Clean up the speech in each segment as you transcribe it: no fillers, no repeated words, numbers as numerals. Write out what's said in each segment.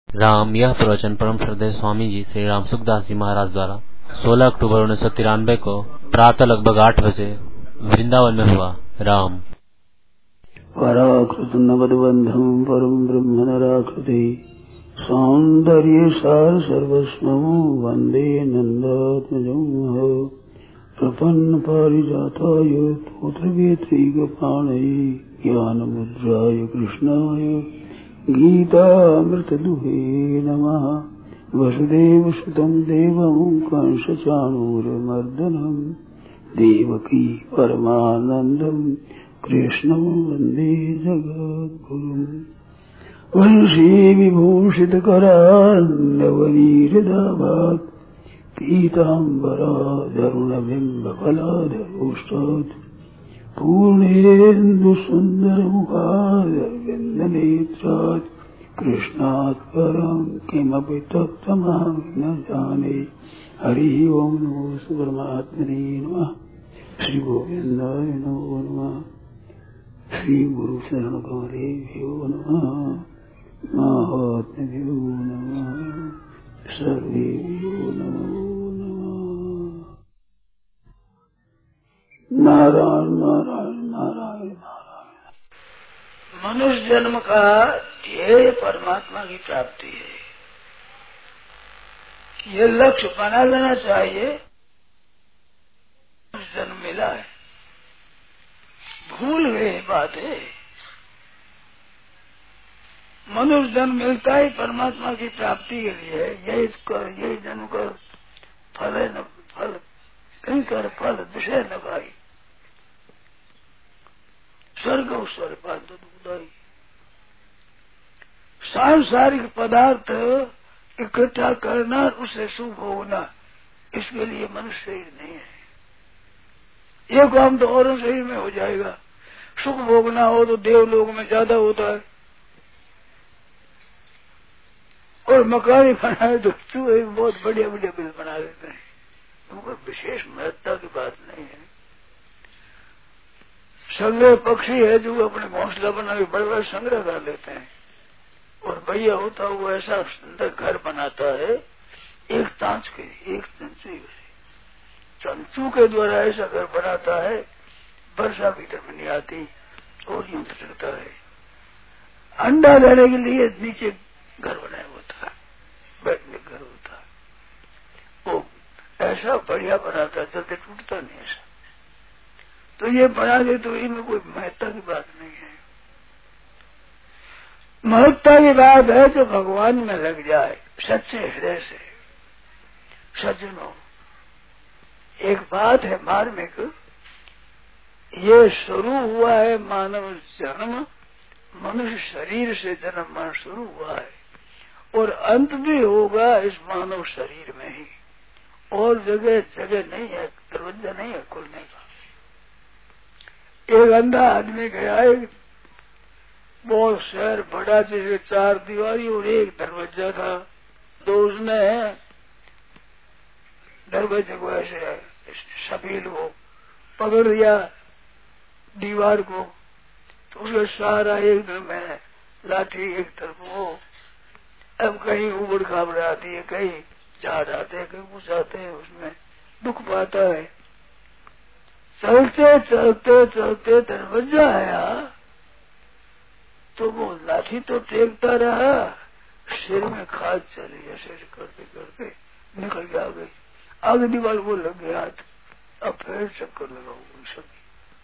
राम। यह प्रवचन परम श्रद्धेय स्वामी जी श्री राम सुखदास जी महाराज द्वारा 16 अक्टूबर 1993 को प्रातः लगभग 8 बजे वृंदावन में हुआ। राम। पराकृत नवदबंधम परम ब्रह्म नराकृति सौंदर्य सार सर्वस्वं वंदे नंदात्मजं प्रपन्न पारिजाताय पुत्रवेत्रैकपाणये ज्ञानमुद्राय कृष्णाय गीतामृतदुहे नमः। वसुदेवसुतं देवं कंसचाणूरमर्दनं देवकी परमानन्दं कृष्णं वन्दे जगद्गुरुम्। वंशी विभूषितकरान्नवनीहृदाभात् पीताम्बरादरुणबिम्बफलाधरोष्टात् पूर्णेन्दुसुन्दरमुखादरविन्दनेत्रात् कृष्णात् परं किमपि तत्त्वमहं न जाने। हरि ओं नमो परमात्मने नमः। श्री गोविन्दाय नमो नमः। श्री गुरु शरण कमलेभ्यो नमः। महात्म्यो नमः। सर्वेभ्यो नमो नमः। नारायण नारायण नारायण नारायण। मनुष्य जन्म का ध्येय परमात्मा की प्राप्ति है। ये लक्ष्य बना लेना चाहिए। जन्म मिला है, भूल गए बात है। मनुष्य जन्म मिलता ही परमात्मा की प्राप्ति के लिए। यही कर, यही जन्म कर, फल न फल, कहीं कर फल विषय न भाई, स्वर्ग स्वर पाद दुखदाई। सांसारिक पदार्थ इकट्ठा करना, उसे सुख भोगना, इसके लिए मनुष्य शरीर नहीं है। ये काम तो औरों शरीर में हो जाएगा। सुख भोगना हो तो देवलोक में ज्यादा होता है, और मकान बनाए तो चूहे बहुत बढ़िया बढ़िया बिल बना देते हैं। उनको विशेष महत्ता की बात नहीं है। संग्रह पक्षी है जो अपने घोंसला बना के बड़े बड़े संग्रह कर लेते हैं, और भैया होता है वो ऐसा सुंदर घर बनाता है, एक तांच के एक चंचू के द्वारा ऐसा घर बनाता है, वर्षा भीतर में नहीं आती और यूं सकता है। अंडा लेने के लिए नीचे घर बनाया होता है, बैठने घर होता है, वो ऐसा बढ़िया बनाता है, जल्दी टूटता नहीं ऐसा। तो ये बना दे तो इनमें कोई महत्ता की बात नहीं है। महत्ता की बात है जो भगवान में लग जाए सच्चे हृदय से। सज्जनों, एक बात है मार्मिक, ये शुरू हुआ है मानव जन्म, मनुष्य शरीर से जन्म मन शुरू हुआ है, और अंत भी होगा इस मानव शरीर में ही, और जगह जगह नहीं है, दरवाजा नहीं है खुलने का। एक अंधा आदमी गया, एक बहुत शहर बड़ा, जैसे 4 दीवारी और एक दरवाजा था, तो उसने दरवाजे को ऐसे सफील को पकड़ दिया दीवार को, तो उसका सहारा एक तरफ में लाठी, एक तरफ वो। अब कहीं उबड़ खाबड़ आती है, कहीं झाड़ आते हैं, कहीं कुछ आते हैं, उसमें दुख पाता है। चलते चलते चलते दरवाजा आया तो वो लाठी तो टेकता रहा, सिर में खाद चली, ऐसे करते करते निकल के आ गई, आगे दीवार को लग गया हाथ। अब फिर चक्कर लगाओ सभी।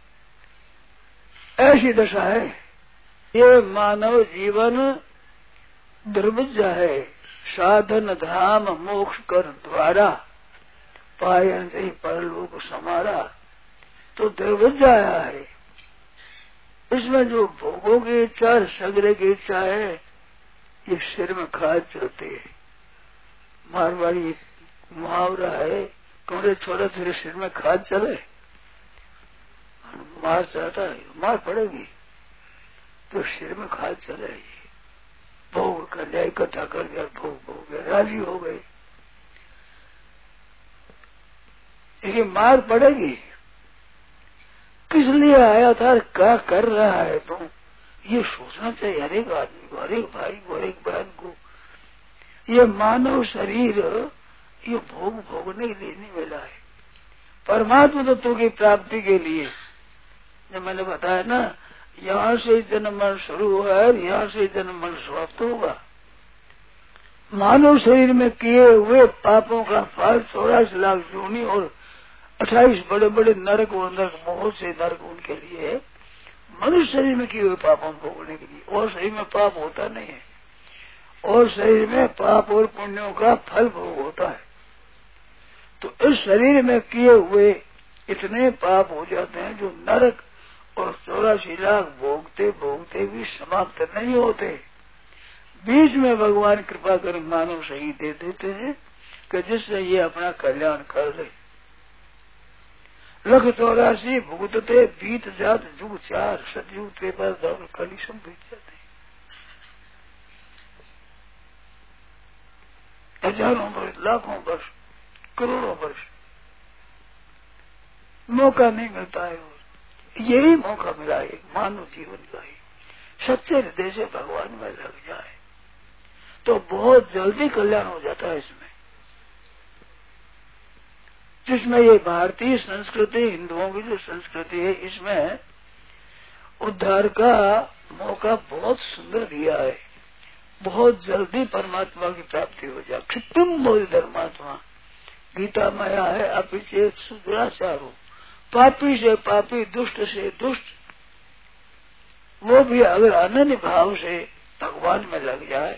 ऐसी दशा है। ये मानव जीवन दुर्विद्या है। साधन धाम मोक्ष कर द्वारा पायन से परलोक समारा, तो दुर्विद्या आया है। इसमें जो भोगों की इच्छा, सगरे की इच्छा है, ये सिर में खाद चलती है। मारवाड़ी मुहावरा है, कमरे छोड़े तेरे सिर में खाद चले, मार चाहता है, मार पड़ेगी, तो सिर में खाद चलेगी। भोग कर लिया, इकट्ठा कर दिया, भोग हो गए, राजी हो गए, लेकिन मार पड़ेगी। किस लिए आया था, क्या कर रहा है तुम, ये सोचना चाहिए हर एक आदमी को, हर एक भाई को, हर एक बहन को। ये मानव शरीर ये भोग भोगने के लिए नहीं मिला है, परमात्मा तत्व की प्राप्ति के लिए। जो मैंने बताया ना, यहाँ से जन्म मरण शुरू हुआ है, यहाँ से जन्म मरण समाप्त होगा। मानव शरीर में किए हुए पापों का फल 84 लाख योनि और 28 बड़े बड़े नरक और नरक, बहुत से नरक उनके लिए है। मनुष्य शरीर में किए हुए पापों भोगने के लिए, और शरीर में पाप होता नहीं है, और शरीर में पाप और पुण्यों का फल भोग होता है। तो इस शरीर में किए हुए इतने पाप हो जाते हैं जो नरक और 84 लाख भोगते भोगते भी समाप्त नहीं होते। बीच में भगवान कृपा कर मानव सही दे देते हैं कि जिससे ये अपना कल्याण कर ले। 184 भुगतते बीत जात जुग 4, सतयुग त्रेपा दावर कलिशम बीत जाते हैं। हजारों वर्ष, लाखों वर्ष, करोड़ों वर्ष मौका नहीं मिलता है। और यही मौका मिला है मानव जीवन का ही, सच्चे हृदय से भगवान में लग जाए तो बहुत जल्दी कल्याण हो जाता है। इसमें जिसमें ये भारतीय संस्कृति, हिंदुओं की जो संस्कृति है, इसमें उद्धार का मौका बहुत सुंदर दिया है। बहुत जल्दी परमात्मा की प्राप्ति हो जाए। क्षिप्तम बोध धर्मात्मा, गीता माया है। अपिचे दुराचारो, पापी से पापी, दुष्ट से दुष्ट, वो भी अगर अनन्य भाव से भगवान में लग जाए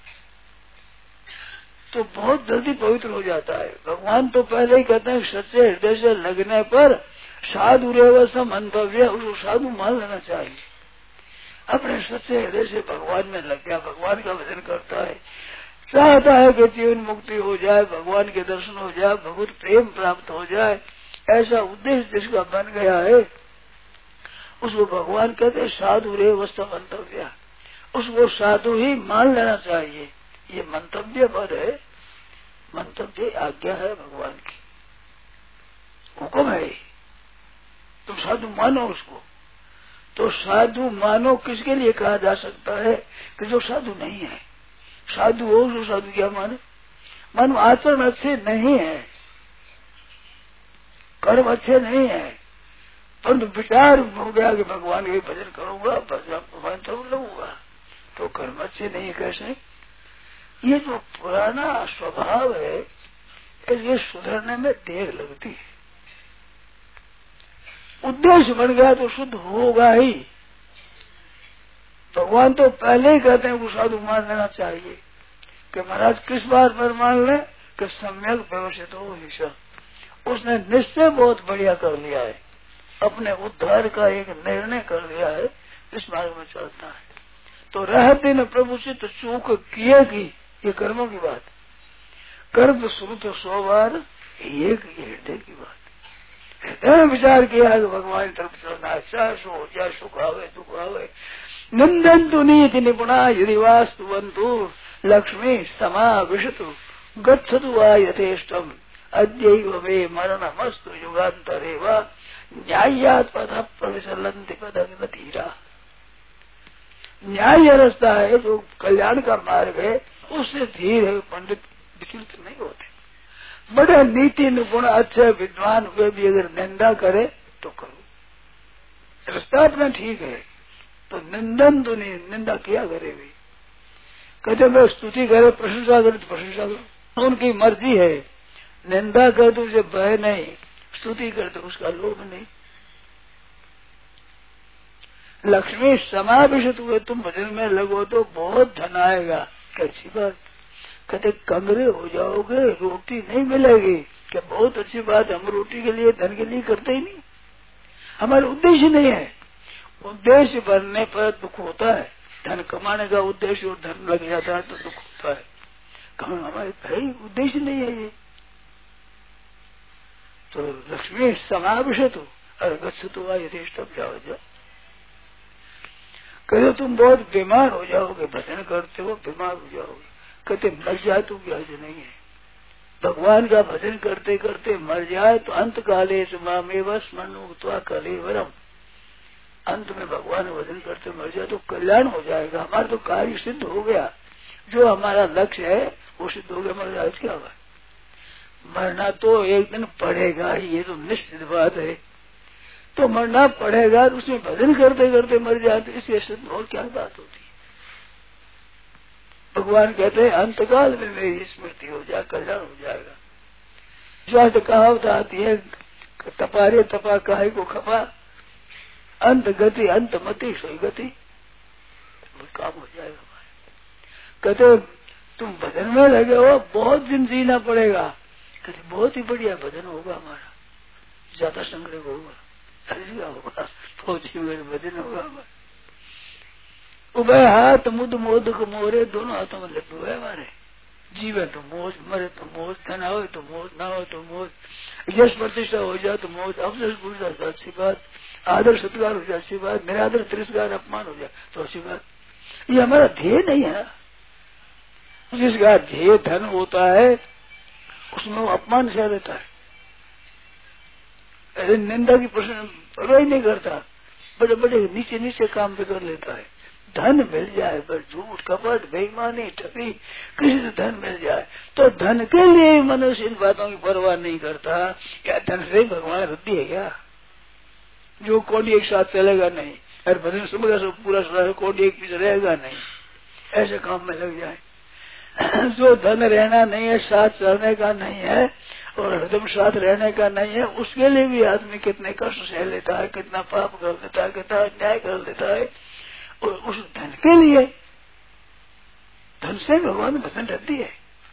तो बहुत जल्दी पवित्र हो जाता है। भगवान तो पहले ही कहते हैं सच्चे हृदय से लगने पर साधु रेवसम अंतव्य, उसको साधु मान लेना चाहिए। अपने सच्चे हृदय से भगवान में लग गया, भगवान का भजन करता है, चाहता है कि जीवन मुक्ति हो जाए, भगवान के दर्शन हो जाए, भगवत प्रेम प्राप्त हो जाए, ऐसा उद्देश्य जिसका बन गया है उसको भगवान कहते साधु रेवसम अंतव्य, उसको साधु ही मान लेना चाहिए। ये मंतव्य पद है, मंतव्य आज्ञा है भगवान की, हुक्म है। तुम साधु मानो उसको। तो साधु मानो किसके लिए कहा जा सकता है कि जो साधु नहीं है। साधु हो जो साधु क्या माने, मानो आचरण अच्छे नहीं है, कर्म अच्छे नहीं है, परंतु विचार हो गया कि भगवान के भजन करूंगा, भगवान तो लगूंगा, तो कर्म अच्छे नहीं है। कैसे? ये जो पुराना स्वभाव है ये सुधरने में देर लगती है। उद्देश्य बन गया तो शुद्ध होगा ही। भगवान तो पहले ही कहते हैं वो साधु मान लेना चाहिए कि महाराज किस बात पर मान ले कि सम्यक व्यवस्थित हो हिस्सा। उसने निश्चय बहुत बढ़िया कर लिया है, अपने उद्धार का एक निर्णय कर लिया है, इस मार्ग में चलता है। तो रहते न प्रभु से तो चूक किए की, ये कर्मों की बात। कर्म तो शुरू तो 100 बार, एक हृदय की बात। हृदय विचार किया है कि भगवान तरफ चलना है, चाहे हो चाहे सुख आवे दुख आवे। नंदन्तु नीति निपुणा यदि वास्तुवन्तु लक्ष्मी समाविशतु गच्छतु वा यथेष्टम अद्यैव मे मरणमस्तु युगान्तरे वा न्याय्यात् पथः प्रविचलन्ति पदगतिरा। न्याय रास्ता है जो कल्याण का मार्ग है, उससे धीर है पंडित विचलित नहीं होते। बड़े नीति निपुण अच्छे विद्वान हुए भी अगर निंदा करे तो करो, रास्ता अपना ठीक है, तो निंदन तो नहीं, निंदा किया करे भी। कहते मैं स्तुति करे प्रशंसा करे तो प्रशंसा करो, उनकी मर्जी है। निंदा करे तो उसे भय नहीं, स्तुति करे तो उसका लोभ नहीं। लक्ष्मी समाभिषित हुए तुम भजन में लगो तो बहुत धन आएगा। कैसी बात? कहते कंगरे हो जाओगे, रोटी नहीं मिलेगी। क्या बहुत अच्छी बात, हम रोटी के लिए धन के लिए करते ही नहीं, हमारा उद्देश्य नहीं है। उद्देश्य बनने पर दुख होता है, धन कमाने का उद्देश्य और धन लग जाता है तो दुख होता है। कहा हमारे भाई उद्देश्य नहीं है ये। तो लक्ष्मी समाभिषित हो और गच्छतु वा यथेष्टम, जाओ जाओ। कहते तुम बहुत बीमार हो जाओगे, भजन करते हो बीमार हो जाओगे। कहते मर जाए तो व्याज नहीं है। भगवान का भजन करते करते मर जाए तो अंत काले मामेव स्मरणुक्त्वा कलेवरम, अंत में भगवान भजन करते मर जाए तो कल्याण हो जाएगा। हमारा तो कार्य सिद्ध हो गया, जो हमारा लक्ष्य है घोषित हो गया मर जाए क्या हुआ? मरना तो एक दिन पड़ेगा ही, ये तो निश्चित बात है। तो मरना पड़ेगा, उसमें भजन करते करते मर जाए तो इसके सिद्ध और क्या बात होती है? भगवान कहते हैं अंतकाल में मेरी स्मृति हो जाए, कल्याण हो जाएगा। स्वास्थ्य कहावत आती है, तपारे तपा काहे को खपा, अंत गति अंत मति सोई गति, वो काम हो जाएगा। कहते तुम भजन में लगे हो, बहुत दिन जीना पड़ेगा। कहते बहुत ही बढ़िया भजन होगा हमारा, ज्यादा संग्रह होगा, हरिया होगा, फौजी में भजन होगा हमारा। उभय हाथ मुद मोदक मोरे, दोनों हाथों में लड्डू है हमारे। जीवे तो मौज, मरे तो मौज, धन हो तो मौज, ना हो तो मौज, यश प्रतिष्ठा हो जाए तो मौज, अवसर पूछ जाए तो अच्छी बात, आदर सत्कार हो जाए अच्छी बात, निरादर तिरस्कार अपमान हो जाए तो अच्छी बात। ये हमारा ध्येय नहीं है ना। जिसका ध्येय धन होता है उसमें वो अपमान सह देता है, ऐसे निंदा की प्रश्न परवाह नहीं करता, बड़े बड़े नीचे नीचे काम भी कर लेता है। धन मिल जाए पर झूठ कपट बेईमानी ठगी, किसी से धन मिल जाए तो धन के लिए मनुष्य इन बातों की परवाह नहीं करता। क्या धन से भगवान रद्दी है क्या? जो कोडी एक साथ चलेगा नहीं, अरे भजन सुबह पूरा कोडी एक पीछे रहेगा नहीं, ऐसे काम में लग जाए। जो धन रहना नहीं है, साथ चलने का नहीं है और हरदम साथ रहने का नहीं है, उसके लिए भी आदमी कितने कष्ट सह लेता है, कितना पाप कर देता है, कितना अन्याय कर देता है। और उस धन के लिए, धन से भगवान वचन रहती है।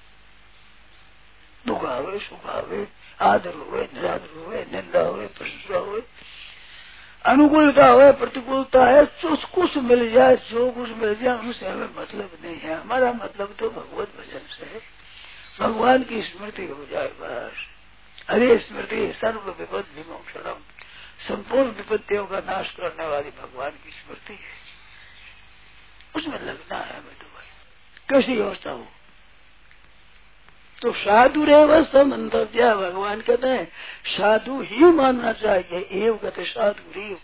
दुख आवे सुख आवे, आदर हुए निरादर हुए, निंदा हुए प्रशंसा हुए, अनुकूलता हुए प्रतिकूलता है, जो कुछ मिल जाए, जो कुछ मिल जाए उनसे हमें मतलब नहीं है। हमारा मतलब तो भगवत भजन से है, भगवान की स्मृति हो जाए बस। हरे स्मृति सर्व विपद विमोक्षणम, संपूर्ण विपत्तियों का नाश करने वाली भगवान की स्मृति है, उसमें लगना है हमें। तो भाई कैसी अवस्था हो तो साधु रेवस्था मंतव्य, भगवान कहते हैं साधु ही मानना चाहिए। एव कहते साधु रेव,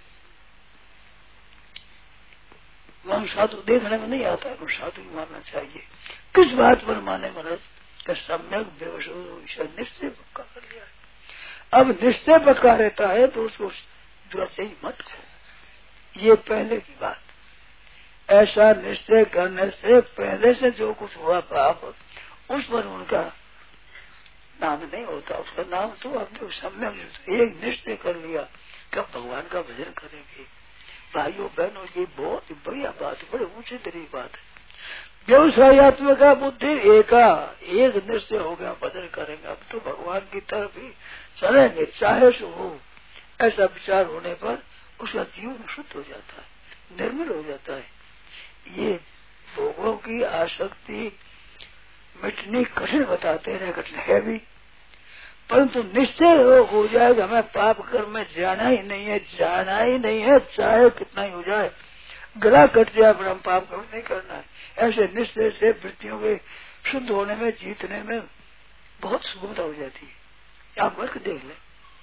वहां साधु देखने में नहीं आता है, साधु ही मानना चाहिए। किस बात पर माने महाराज? सम्यक व्यवसाय निश्चय पक्का कर लिया। अब निश्चय पक्का रहता है तो उसको दुराचारी मत करो, ये पहले की बात। ऐसा निश्चय करने से पहले से जो कुछ हुआ पाप, उस पर उनका नाम नहीं होता, उसका नाम तो हमने सम्यक एक निश्चय कर लिया कि भगवान का भजन करेंगे। भाइयों बहनों की बहुत बढ़िया बात, बड़े ऊंचे तरीके बात है। व्यवसायत्मक बुद्धि एक निश्चय हो गया, भजन करेंगे अब तो भगवान की तरफ ही चलेंगे चाहे सो हो। ऐसा विचार होने पर उसका जीवन शुद्ध हो जाता है, निर्मल हो जाता है। ये भोगों की आसक्ति मिटनी कठिन बताते हैं, कठिन है भी, परंतु निश्चय हो जाएगा हमें पाप कर्म में जाना ही नहीं है, जाना ही नहीं है, चाहे कितना ही हो जाए, गला कट जाए पर हम पाप कर्म नहीं करना है। ऐसे निश्चय से वृत्तियों के शुद्ध होने में, जीतने में बहुत सुगमता हो जाती है। आप वर्क देख लें,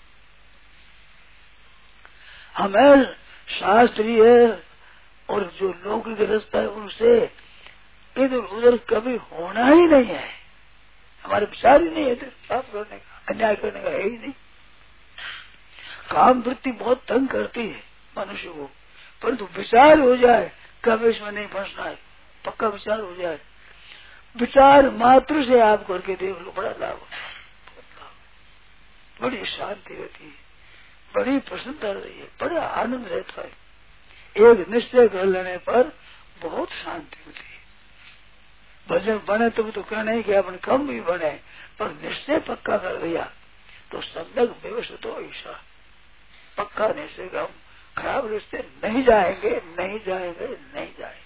हमें शास्त्रीय और जो लौकिक रास्ता है उनसे इधर उधर कभी होना ही नहीं है। हमारे विचार ही नहीं है इधर पाप करने का, अन्याय करने का है ही नहीं। काम वृत्ति बहुत तंग करती है मनुष्य को, परंतु विचार हो जाए कभी इसमें नहीं फंसना है, पक्का विचार हो जाए, विचार मात्र से आप करके देख लो, बड़ा लाभ होता है, बहुत लाभ, बड़ी शांति रहती है, बड़ी प्रसन्नता रहती है, बड़ा आनंद रहता है। एक निश्चय कर लेने पर बहुत शांति होती है। भजन बने तो कहना ही कि अपन कम भी बने, पर निश्चय पक्का कर दिया तो सम्यक व्यवस्थित हो ईशा, पक्का निश्चय का हम खराब रिश्ते नहीं जाएंगे, नहीं जाएंगे, नहीं जाएंगे।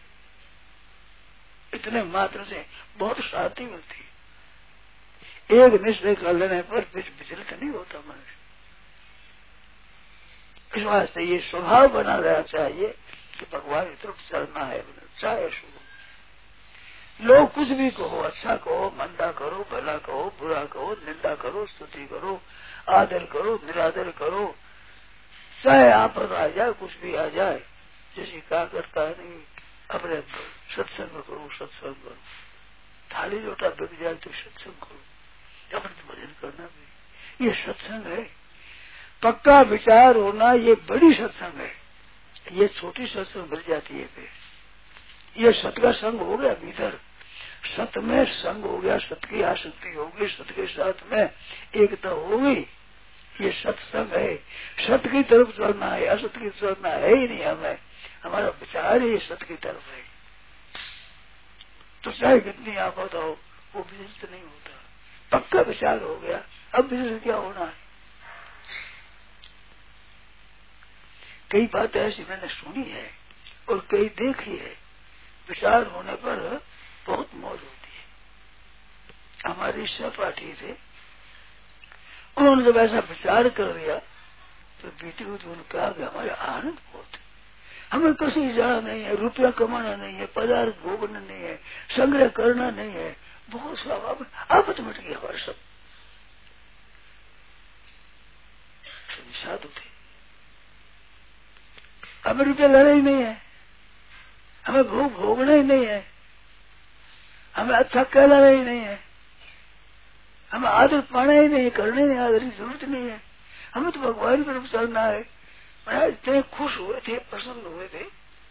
इतने मात्र से बहुत शांति मिलती है। एक निश्चय कर लेने पर विचलित नहीं होता मनुष्य। इस वास्ते ये स्वभाव बना रहना चाहिए कि भगवान की तरफ चलना है, चाहे शुभ लोग कुछ भी कहो, अच्छा कहो, मंदा करो, भला कहो, बुरा कहो, निंदा करो, स्तुति करो, आदर करो, निरादर करो, चाहे आपद आ जाए, कुछ भी आ जाए, जैसी कहा करता है नहीं, अपने सत्संग करो, सत्संग करो, थाली लोटा बिक जाए तो सत्संग करो, अमृत भजन करना भी ये सत्संग है। पक्का विचार होना ये बड़ी सत्संग है, ये छोटी सत्संग मिल जाती है फिर। ये सत का संग हो गया भीतर, सत में संग हो गया, सत की आसक्ति होगी, सत के साथ में एकता होगी, ये सत्संग है। सत की तरफ चलना है, असत की तरफ चलना है ही नहीं हमें, हमारा विचार ही सत की तरफ है। तो चाहे कितनी आफत हो वो विचलित नहीं होता, पक्का विचार हो गया। अब विचलित क्या होना है? कई बातें ऐसी मैंने सुनी है और कई देखी है, विचार होने पर बहुत मौज होती है। हमारे सहपाठी थे, उन्होंने जब ऐसा विचार कर दिया तो बीती हुई उन्होंने कहा कि हमारे आनंद बहुत है, हमें कहीं जाना नहीं है, रुपया कमाना नहीं है, पदार्थ भोगना नहीं है, संग्रह करना नहीं है, बहुत स्वाभाविक आफत मिट गई हमारे सब। साधु थे, हमें रुपया लेना ही नहीं है, हमें भोग भोगना ही नहीं है, हमें अच्छा कहलाना ही नहीं है, हमें आदर पाना ही नहीं, करने नहीं, आदर की जरूरत नहीं है, हमें तो भगवान की तरफ चलना है। इतने खुश हुए थे, प्रसन्न हुए थे।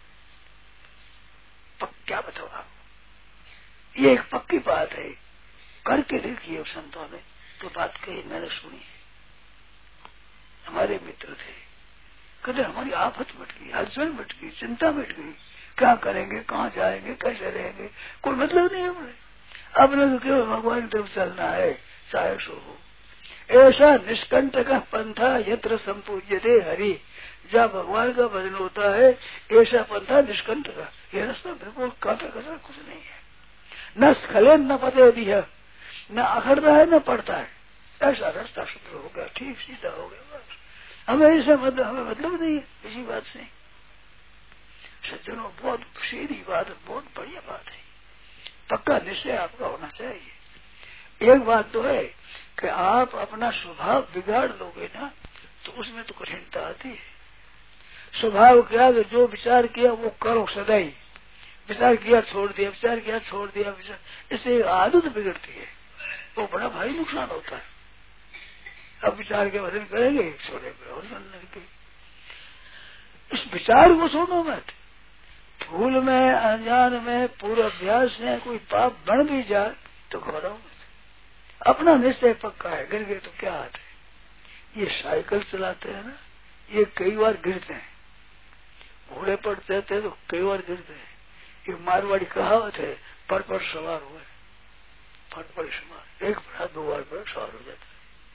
क्या बताओ आप, ये एक पक्की बात है, करके देखिए संतों ने तो बात कही, मैंने सुनी है। हमारे मित्र थे, कहते हमारी आफत मिट गई, हलचल मिट गई, चिंता मिट गई, क्या करेंगे, कहाँ जाएंगे, कैसे रहेंगे, कोई मतलब नहीं है हमने, अपने तो केवल भगवान की तरफ चलना है, चाहे सो हो। ऐसा निष्कंटक पंथा यत्र संपूज्यते हरि, जहाँ भगवान का भजन होता है ऐसा पंथा निष्कंटक, ये रास्ता बिल्कुल कांटा कसर कुछ नहीं है, न स्खले न पते भी है, न अखड़ता है न पड़ता है, ऐसा रास्ता शुद्ध हो गया, ठीक सीधा हो गया। बस हमें ऐसा मतलब, हमें मतलब नहीं है इसी बात से। सज्जनों बहुत सीधी बात है, बहुत बढ़िया बात है, पक्का निश्चय आपका होना चाहिए। एक बात तो है कि आप अपना स्वभाव बिगाड़ लोगे ना तो उसमें तो कठिनता आती है। स्वभाव क्या कि जो विचार किया वो करो सदा ही, विचार किया छोड़ दिया, विचार किया छोड़ दिया, विचार, इससे आदत बिगड़ती है, वो बड़ा भारी नुकसान होता है। अब विचार के वजन करेंगे छोड़े के, इस विचार को छोड़ो मत। भूल में, अनजान में, पूर्वाभ्यास में कोई पाप बन भी जाए तो घबराओ मत, अपना निश्चय पक्का है, गिर गए तो क्या हाथ है। ये साइकिल चलाते हैं ना, ये कई बार गिरते हैं, घोड़े पर चलते तो कई बार गिरते हैं। ये मारवाड़ी कहावत है, पर सवार हुए, फट पर सवार, एक बार 2 बार पर सवार हो जाता है,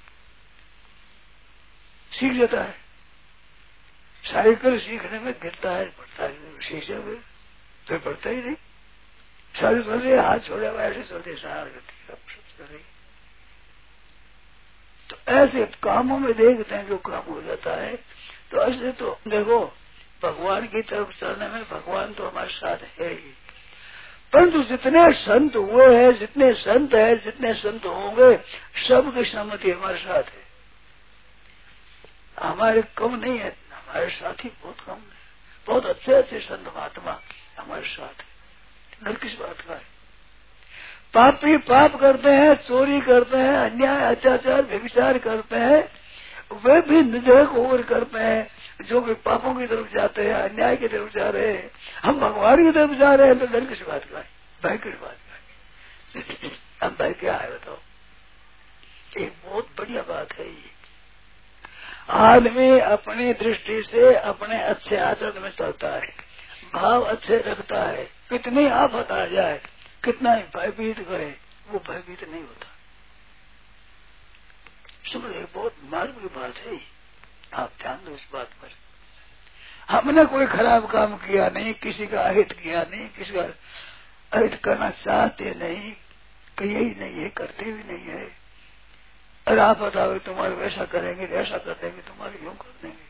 सीख जाता है। साइकिल सीखने में गिरता है, पड़ता है, सीखे हुए फिर पड़ता ही नहीं, सारे चलते हाथ छोड़े हुए ऐसे चलते, सहार करते। तो ऐसे कामों में देखते हैं जो काम हो जाता है। तो ऐसे तो देखो भगवान की तरफ चलने में भगवान तो हमारे साथ है ही, परंतु जितने संत हुए हैं, जितने संत है, जितने संत होंगे, सबकी सहमति हमारे साथ है। हमारे कम नहीं है, हमारे साथी बहुत कम है, बहुत अच्छे अच्छे संत महात्मा हमारे साथ है। डर किस बात का है? पापी पाप करते हैं, चोरी करते हैं, अन्याय अत्याचार व्यभिचार करते हैं, वे भी निधक होकर करते हैं, जो कि पापों की तरफ जाते हैं, अन्याय की तरफ जा रहे हैं। हम भगवान की तरफ जा रहे हैं तो डर किस बात का है, भय किस बात का है? अब भय क्या है बताओ? एक बहुत बढ़िया बात है ये, आदमी अपनी दृष्टि से अपने अच्छे आचरण में चलता है, भाव अच्छे रखता है, कितनी आफत आ जाए, कितना ही भयभीत करे, वो भयभीत नहीं होता। समझ, एक बहुत मार्ग की बात है, आप ध्यान दो इस बात पर। हमने कोई खराब काम किया नहीं, किसी का अहित किया नहीं, किसी का अहित करना चाहते नहीं, कहीं ही नहीं है, करते भी नहीं है। अगर आप बताओ तुम्हारे वैसा करेंगे, ऐसा कर देंगे, तुम्हारे यूं कर देंगे।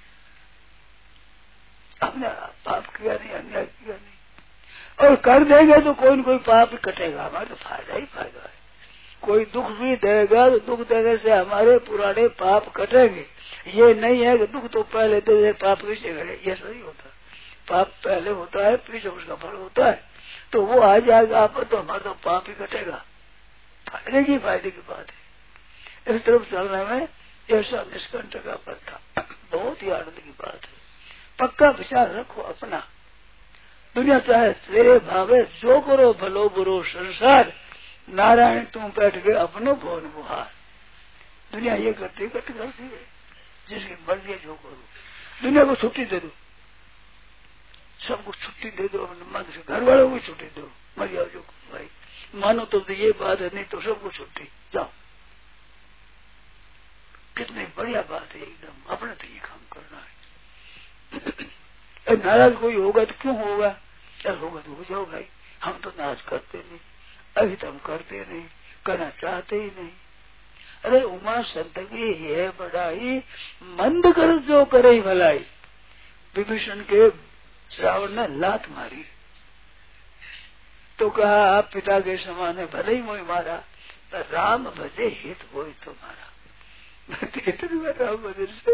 हमने पाप किया नहीं, अन्याय किया नहीं, और कर देंगे तो कोई न कोई पाप कटेगा, हमारे तो फायदा ही फायदा है। कोई दुख भी देगा तो दुख देने से हमारे पुराने पाप कटेंगे। ये नहीं है कि दुख तो पहले दे दे, पाप पीछे करे, ये सही होता है। पाप पहले होता है, पीछे उसका फल होता है। तो वो आ जाएगा आप, तो हमारा तो पाप ही कटेगा। फायदे की बात है। इस तरफ चलने में ऐसा निष्कंठ का पद था, बहुत ही आनंद की बात है। पक्का विचार रखो अपना, दुनिया चाहे तेरे भावे जो करो भलो बुरो संसार, नारायण तुम बैठ गए अपनो भवन बुहार। दुनिया ये करती है जिसकी मर्जी जो करो, दुनिया को छुट्टी दे दो, सबको छुट्टी दे दो, अपने मन से घर वालों को छुट्टी दो, मर जाओ जो भाई मानो तो ये बात है, नहीं तो सबको छुट्टी जाओ। कितनी बढ़िया बात है, एकदम अपने तो ये काम करना है। नाराज कोई होगा तो क्यों होगा, क्या होगा तो हो जाओ भाई, हम तो नाराज करते नहीं, अभी तो हम करते नहीं, करना चाहते ही नहीं। अरे उमा संत की है बड़ाई, मंद कर जो करे भलाई। विभीषण के रावण ने लात मारी तो कहा आप पिता के समान है, भले ही मोह मारा, पर राम भजे हित हो तुम्हारा। राम भजन से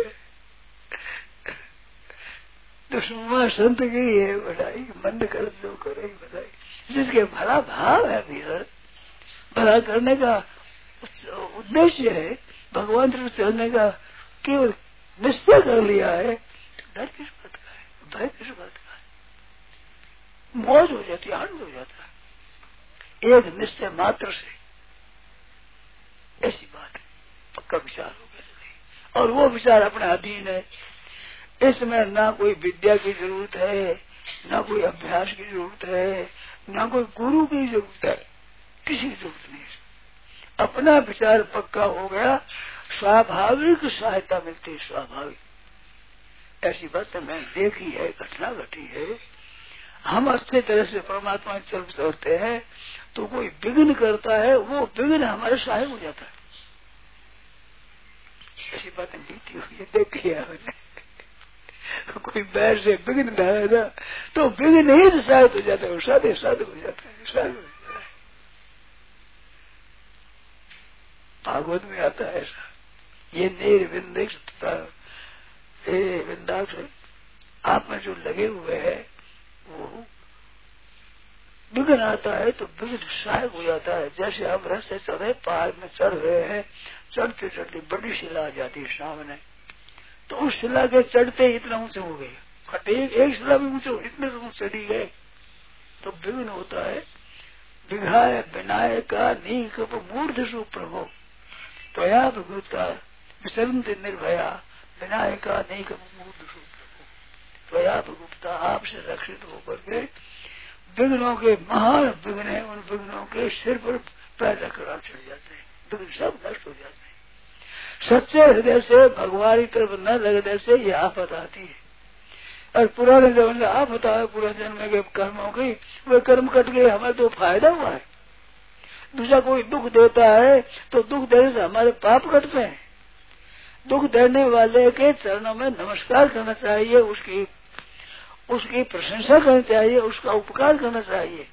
दुश्मन संत की है बड़ाई, मंद कर जो करे भलाई। जिसके भला भाव है भीतर, भला करने का उद्देश्य है, भगवान तरफ चलने का केवल निश्चय कर लिया है, तो डर किस बात का है, भय किस बात का है, मौज हो जाती है, आनंद हो जाता है एक निश्चय मात्र से। ऐसी बात है, पक्का विचार हो गया और वो विचार अपने अधीन है। इसमें ना कोई विद्या की जरूरत है, ना कोई अभ्यास की जरूरत है, ना कोई गुरु की जरूरत है, किसी की जरूरत नहीं है। अपना विचार पक्का हो गया, स्वाभाविक सहायता मिलती है, स्वाभाविक। ऐसी बात मैंने देखी है, घटना घटी है। हम अच्छे तरह से परमात्मा चलते हैं तो कोई विघ्न करता है, वो विघ्न हमारे सहायक हो जाता है। ऐसी बातें बीती हुई है, देखी है हमने। कोई बैर से विघ्न डालेगा तो विघ्न ही सहायक हो जाता है, साधे साधु हो जाता है, साधु हो जाता है। भागवत में आता है ऐसा, ये निर्विंदता हे विंदाक्ष, आप में जो लगे हुए हैं वो विघ्न आता है तो विघ्न सहायक हो जाता है। जैसे हम रास्ते चढ़े, पहाड़ में चढ़ रहे हैं, चढ़ते चढ़ते बड़ी शिला आ जाती है सामने, तो उस शिला के चढ़ते इतना ऊंचे हो गए, एक शिला भी ऊंचे, इतने ऊंचे चढ़ी गए तो विघ्न होता है। विघाय विनाय का नीक मूर्धसु प्रभो त्वया भगवता विसरंत निर्भया, विनाय का नीक मूर्धसु प्रभो त्वया भगवता, आपसे रक्षित होकर के विघ्नों के महान विघ्न है, उन विघ्नों के सिर पर पैदा करा चढ़ जाते हैं, विघ्न सब नष्ट हो जाते हैं। सच्चे हृदय से भगवान की तरफ न लगने से ये आफत आती है। और पुराने जन्म में आफत है, पूरा जन्म के कर्मों की, वे कर्म कट गए, हमें तो फायदा हुआ है। दूसरा कोई दुख देता है तो दुख देने से हमारे पाप कटते हैं। दुख देने वाले के चरणों में नमस्कार करना चाहिए, उसकी प्रशंसा करनी चाहिए, उसका उपकार करना चाहिए।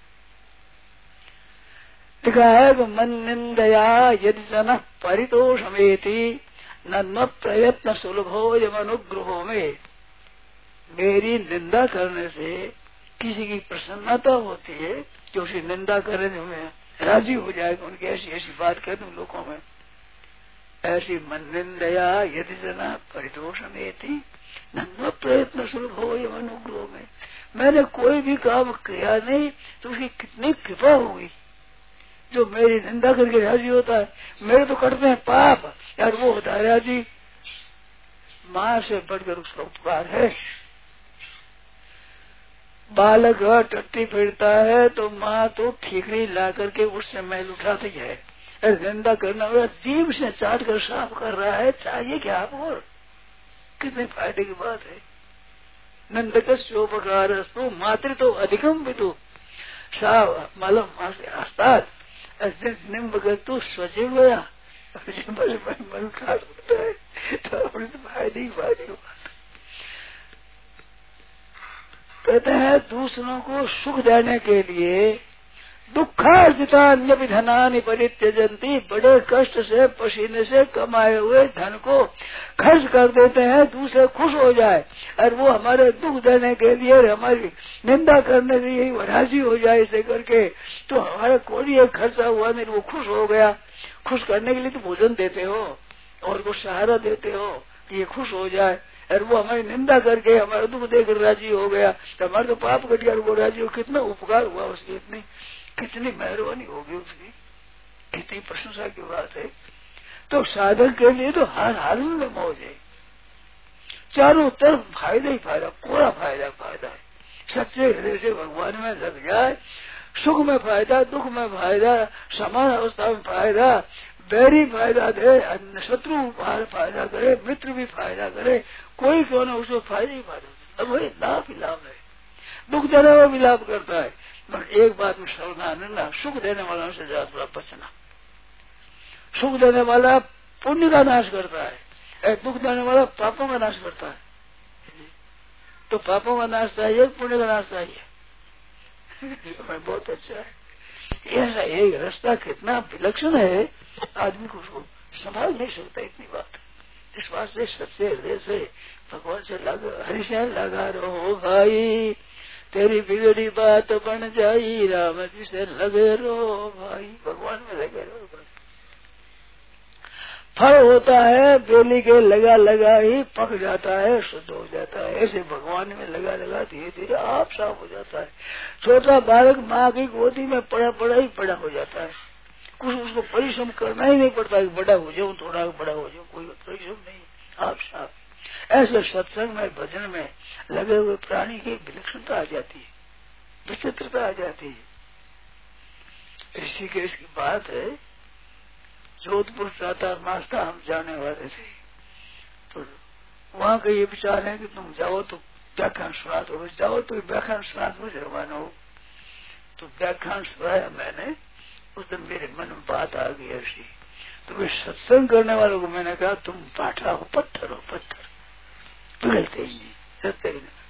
लिखा है कि मन निंदया यदि जन परितोषमेति न प्रयत्न सुलभो यमनुग्रहो में। मेरी निंदा करने से किसी की प्रसन्नता होती है, जो उसकी निंदा करे तो मैं राजी हो जाएगा, उनकी ऐसी ऐसी बात कह दूं लोगों में। ऐसी मन निंदया यदि जना परितोषमेति न प्रयत्न सुलभ हो ये अनुग्रह में। मैंने कोई भी काम किया नहीं तो उसकी कितनी कृपा होगी जो मेरी निंदा करके राजी होता है। मेरे तो करते हैं पाप यार, वो होता है राजी। माँ से बढ़कर उसका उपकार है। बालक टट्टी फिरता है तो माँ तो ठीकरी ला करके उससे मैल उठाती है। निंदा करना हुआ जीभ से चाट कर साफ कर रहा है, चाहिए क्या आप और? कितने फायदे की बात है। नंदकोपकारस्तु मातृ तो अधिकम विदु मलम मासे आस्ताद निम्ब तू स्वजीव गया मन खाट होता है तो अपने तो फायदे ही फायदे की बात। कहते हैं दूसरों को सुख देने के लिए दुखार्जितान्यपि धनानि परित्यजन्ति, बड़े कष्ट से पसीने से कमाए हुए धन को खर्च कर देते हैं दूसरे खुश हो जाए, और वो हमारे दुख देने के लिए और हमारी निंदा करने के लिए राजी हो जाए इसे करके, तो हमारा कोई एक खर्चा हुआ नहीं, वो खुश हो गया। खुश करने के लिए तो भोजन देते हो और वो सहारा देते हो कि ये खुश हो जाए, और वो हमारी निंदा करके हमारा दुख देकर राजी हो गया, तो हमारे तो पाप कट गया, वो राजी हो। कितना उपकार हुआ उसकी, कितनी मेहरबानी होगी उसकी, कितनी प्रशंसा की बात है। तो साधक के लिए तो हर हाल में मौज है, चारों तरफ फायदा ही फायदा, कोरा फायदा फायदा है। सच्चे हृदय से भगवान में लग जाए, सुख में फायदा, दुख में फायदा, समान अवस्था में फायदा, बैरी फायदा दे, शत्रु फायदा करे, मित्र भी फायदा करे, कोई क्यों ना उसको फायदा ही फायदा, अब वही लाभ ही लाभ है। दुख देने वाला भी लाभ करता है, पर एक बात में सावधान रहना, सुख देने वालों से ज्यादा बचना। सुख देने वाला पुण्य का नाश करता है, दुख देने वाला पापों का नाश करता है। तो पापों का नाश चाहिए, पुण्य का नाश चाहिए। बहुत अच्छा है, ऐसा एक रास्ता कितना विलक्षण है, आदमी को संभाल नहीं सकता इतनी बात। इस बात से सच्चे हृदय से भगवान से लगा, हरि से लगा रहो भाई, तेरी बिगड़ी बात बन जाई, राम जी से लगे रहो भाई, भगवान में लगे रहो भाई। फल होता है बेली के लगा लगा ही पक जाता है, शुद्ध हो जाता है। ऐसे भगवान में लगा लगा धीरे धीरे आप साफ हो जाता है। छोटा बालक माँ की गोदी में पड़ा पड़ा ही बड़ा हो जाता है, कुछ उसको परिश्रम करना ही नहीं पड़ता कि बड़ा हो जाऊं, थोड़ा बड़ा हो जाऊं, कोई परिश्रम नहीं, आप साफ। ऐसे सत्संग में भजन में लगे हुए प्राणी की विलक्षणता आ जाती है, विचित्रता आ जाती है। ऋषिकेश की बात है, जोधपुर सातार मास्ता हम जाने वाले थे, तो वहाँ का ये विचार है कि तुम जाओ तो व्याख्यान सुना दो, जाओ तो व्याख्यान सुना दो, रवाना हो। तो व्याख्यान सुनाया मैंने, उस दिन मेरे मन में बात आ गई ऐसी, तो वे सत्संग करने वालों को मैंने कहा तुम पाठा हो, पत्थर हो, पत्थर पिघलते ही नहीं, रहते ही नहीं।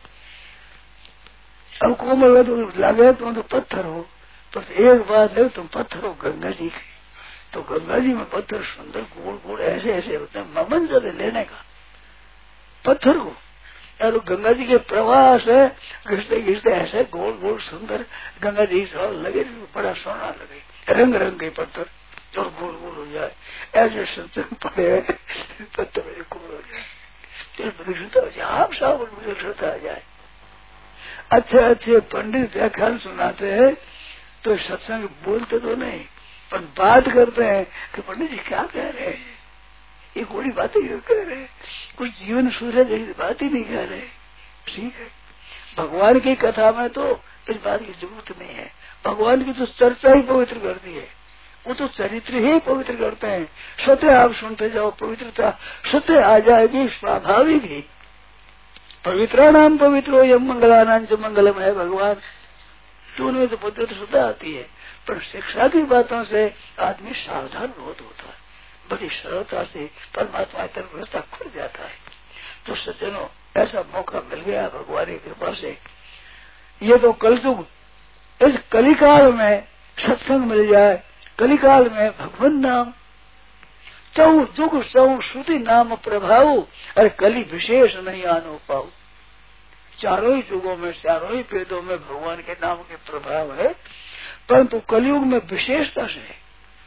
अब कोमल तो लगे तुम तो पत्थर हो, पर एक बात है तुम पत्थर हो गंगा जी के, तो गंगा जी में पत्थर सुंदर गोल गोल ऐसे ऐसे होते हैं, ममन जब लेने का पत्थर को, यार गंगा जी के प्रवाह से घिसते घिसते ऐसे गोल गोल सुंदर गंगा जी लगे, बड़ा सोना लगे, रंग रंग के पत्थर और गोल गोल हो जाए, ऐसे सत्संग पड़े पत्थर गोल हो जाए, विलक्षणता हो जाए, आप साफ विलक्षणता आ जाए। अच्छे अच्छे पंडित व्याख्यान सुनाते हैं तो सत्संग बोलते तो नहीं, पर बात करते हैं कि पंडित जी क्या कह रहे हैं, ये कोई बात ही कह रहे हैं, कुछ जीवन सुधरे जैसी बात ही नहीं कह रहे। ठीक है, भगवान की कथा में तो इस बात की जरूरत नहीं है, भगवान की तो चर्चा ही पवित्र करती है, वो तो चरित्र ही पवित्र करते हैं। स्वतः आप सुनते जाओ, पवित्रता स्वतः आ जाएगी, स्वाभाविक ही। पवित्रा नाम पवित्रो यम मंगलानां च मंगलम है भगवान, तो उनमें तो पवित्र स्वतः आती है, पर शिक्षा की बातों से आदमी सावधान बहुत होता है, बड़ी सरलता से परमात्मा की तरफ रास्ता खुल जाता है। तो सज्जनों, ऐसा मौका मिल गया भगवान की कृपा से। ये तो कलयुग, इस कलिकाल में सत्संग मिल जाए, कलिकाल में भगवान नाम चौ जुग चौ श्रुति नाम प्रभाव, और कली विशेष नहीं आनो पाऊ। चारों ही युगों में, चारों ही वेदों में भगवान के नाम के प्रभाव है, परंतु कलयुग में विशेषता से है।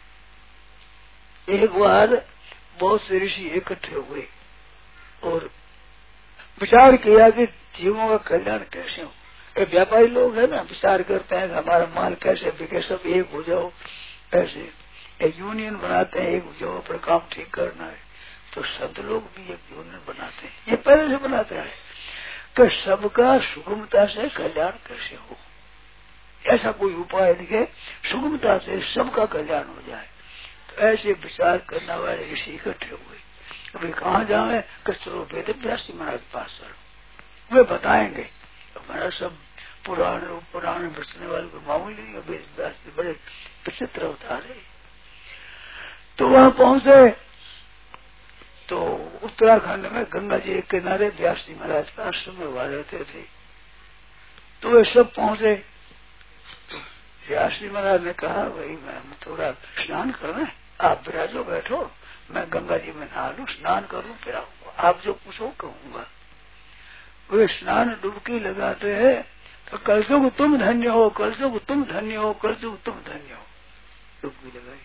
एक बार बहुत से ऋषि इकट्ठे हुए और विचार किया कि जीवों का कल्याण कैसे हो। व्यापारी लोग है ना, विचार करते हैं कि हमारा माल कैसे बिके, सब एक हो जाओ, ऐसे एक यूनियन बनाते हैं, एक हो जाओ, अपना काम ठीक करना है। तो संत लोग भी एक यूनियन बनाते हैं, ये पहले से बनाते हैं कि सबका सुगमता से कल्याण कैसे हो, ऐसा कोई उपाय दिखे सुगमता से सबका कल्याण हो जाए। तो ऐसे विचार करने वाले ऋषि इकट्ठे हुए, अभी कहाँ जाए, चलो वेद व्यास महाराज पास चलो, वे बताएंगे। हमारा सब पुराने बचने वाले को मामूली वेद व्यास बड़े विचित्र अवतार है। तो वहां पहुंचे तो उत्तराखंड में गंगा जी के किनारे व्यास जी महाराज का आश्रम में वहां रहते थे। तो वे सब पहुंचे, तो व्यास जी महाराज ने कहा भाई मैं थोड़ा स्नान करना है, आप विराजो बैठो, मैं गंगा जी में नहा लूं, स्नान करूं, फिर आऊंगा, आप जो पूछो कहूंगा। वे स्नान डुबकी लगाते हैं तो कलयुग तुम धन्य हो, कलयुग तुम धन्य हो, कलयुग तुम धन्य हो, डुबकी लगाई।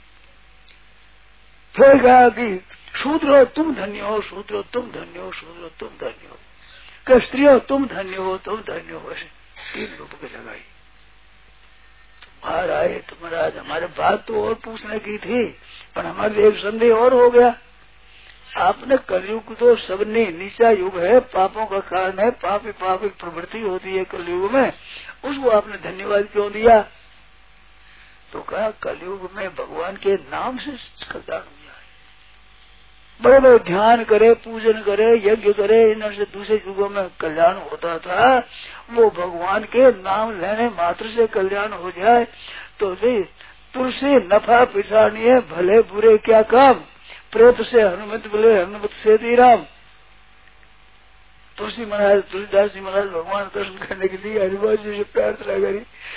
फिर कहा कि शूद्रो तुम धन्य हो, शूद्रो तुम धन्य हो, शूद्रो तुम धन्य हो, कि स्त्रियों तुम धन्य हो, तुम धन्य हो, ऐसे 3 डुबकी लगाई। बाहर आए तो महाराज हमारे बात तो और पूछने की थी, पर हमारे एक संदेह और हो गया। आपने कलयुग तो सबने नीचा युग है, पापों का कारण है, पापी प्रवृत्ति होती है कलयुग में, उसको आपने धन्यवाद क्यों दिया? तो कहा कलयुग में भगवान के नाम से कल्याण हो जाए, बड़े बड़े ध्यान करे, पूजन करे, यज्ञ करे, इन से दूसरे युगों में कल्याण होता था, वो भगवान के नाम लेने मात्र से कल्याण हो जाए तो तुलसी नफा पिछानी है, भले बुरे क्या काम, प्रेत से हनुमत बोले, हनुमत से दी राम। तुलसी महाराज, तुलसीदास जी महाराज भगवान दर्शन करने के लिए हनुमान जी से प्रार्थना करी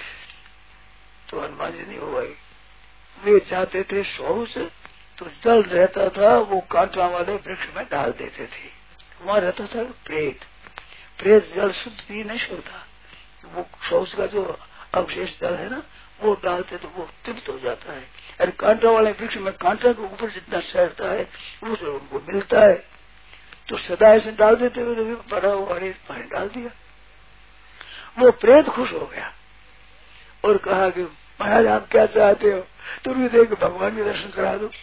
तो हनुमान जी नहीं हो गई। वे चाहते थे शौच, तो जल रहता था वो कांटा वाले वृक्ष में डाल देते थे, वहाँ रहता था प्रेत, प्रेत जल शुद्ध पी नहीं सकता, वो शौच का जो अवशेष जल है ना वो डालते तो वो तृप्त हो जाता है। अरे कांटा वाले वृक्ष में कांटा के ऊपर जितना सहता है वो से उनको मिलता है, तो सदा ऐसे डाल देते हुए तो बड़ा हुआ पानी डाल दिया। वो प्रेत खुश हो गया और कहा कि महाराज आप क्या चाहते हो? तुम भी देखो भगवान के दर्शन करा दो।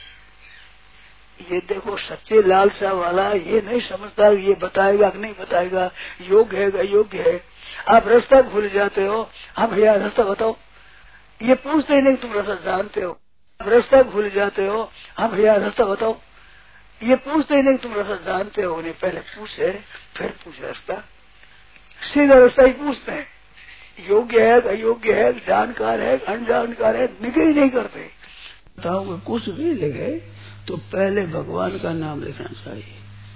ये देखो सच्चे लालसा वाला ये नहीं समझता ये बताएगा कि नहीं बताएगा, योग्य है अयोग्य है। आप रास्ता भूल जाते हो, हाँ भैया रास्ता बताओ, ये पूछते ही नहीं तुम रास्ता जानते हो। आप रास्ता भूल जाते हो, हाँ भैया रास्ता बताओ, ये पूछते ही नहीं तुम रास्ता जानते हो। उन्हें पहले पूछे फिर पूछे रास्ता, सीधा रास्ता ही पूछते हैं, योग्य है अयोग्य है, जानकार है अनजानकार है, निगह ही नहीं करते। बताओ कुछ भी लिखे तो पहले भगवान का नाम लिखना चाहिए,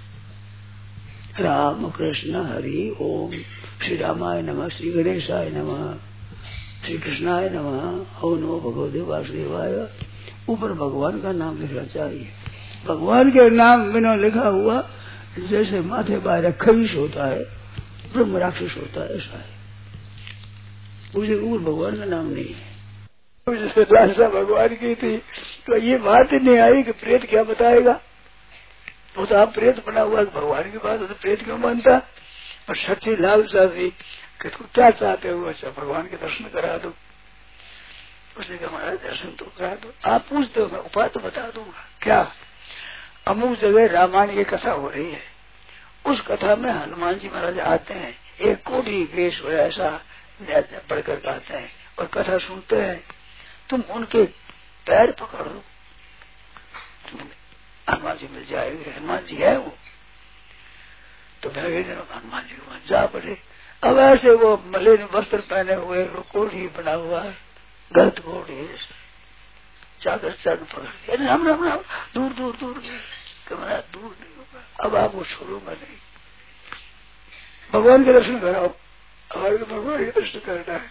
राम कृष्ण हरि ओम, श्री रामाय नमः, श्री गणेशाय नमः, श्री कृष्णाय नमः, ओम नमो भगवते वासुदेवाय, ऊपर भगवान का नाम लिखना चाहिए। भगवान के नाम बिना लिखा हुआ जैसे माथे बाहर खईश होता है, ब्रह्म राक्षस होता है, ऐसा है, उसे ऊपर भगवान का नाम नहीं है। जैसे लालसा भगवान की थी तो ये बात ही नहीं आई कि प्रेत क्या बताएगा, वो तो आप प्रेत बना हुआ भगवान की बात, तो प्रेत क्यों मानता? पर सच्ची लालसा थी कि तुम क्या चाहते हो? अच्छा भगवान के दर्शन करा दो। उसने कहा महाराज दर्शन तो करा दो, आप पूछते हो मैं उपाय तो बता दूंगा। क्या? अमुक जगह रामायण की कथा हो रही है, उस कथा में हनुमान जी महाराज आते हैं, एक कोढ़ी वेश हो ऐसा पढ़कर गाते हैं और कथा सुनते हैं, तुम उनके पैर पकड़ लो, हनुमान जी मिल जाएंगे। हनुमान जी है वो, तो हनुमान जी वहां जा पड़े। अब ऐसे वो मलिन वस्त्र पहने हुए, कोढ़ी बना हुआ, गलत कोढ़ी, चादर पकड़, राम राम राम, दूर दूर दूर तुम्हारा दूर नहीं होगा, अब आप वो छोड़ूंगा नहीं, भगवान के दर्शन कराओ, हमारे भगवान के दर्शन करना है,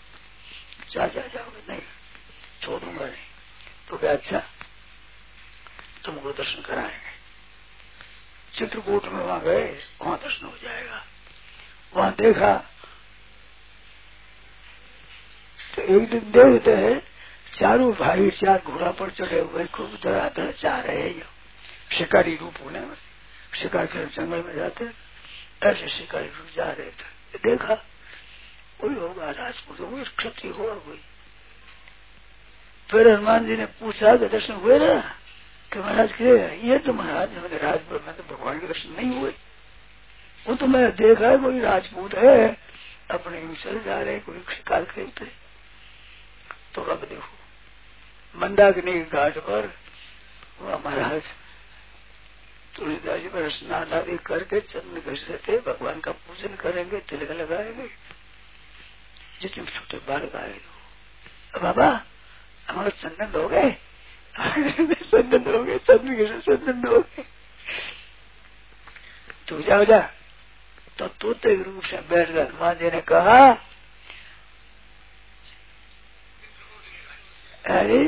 जाओगे नहीं, छोड़ूंगा नहीं। तो क्या? अच्छा तुमको दर्शन कराएंगे। चित्रकूट में वहां गए, वहां दर्शन हो जाएगा। वहां देखा तो एक दिन देखते हैं चारों भाई 4 घोड़ा पर चढ़े हुए खूब धड़ाधड़ जा रहे हैं, शिकारी रूप होने में, शिकार के जंगल में जाते ऐसे शिकारी रूप जा रहे थे। देखा कोई होगा राजपूत, कोई क्षत्रिय होगा कोई। फिर हनुमान जी ने पूछा कि दर्शन हुए ना? कि महाराज के ये तो महाराज मैंने राजपुर में तो भगवान के दर्शन नहीं हुए, वो तो मैंने देखा है कोई राजपूत है अपने चल जा रहे, कोई शिकार खेलते। तो अब देखो मंदाकिनी घाट पर वह महाराज तुलसीदास जी पर स्नान आदि करके चंदन घस रहे थे, भगवान का पूजन करेंगे, तिलक लगाएंगे। जितने छोटे बालक आए तो बाबा हमारा चंदन हो गए, चंदन हो गए, चंदन हो गए, तू जा। तो तोते रूप से बैठ कर हनुमान जी ने कहा अरे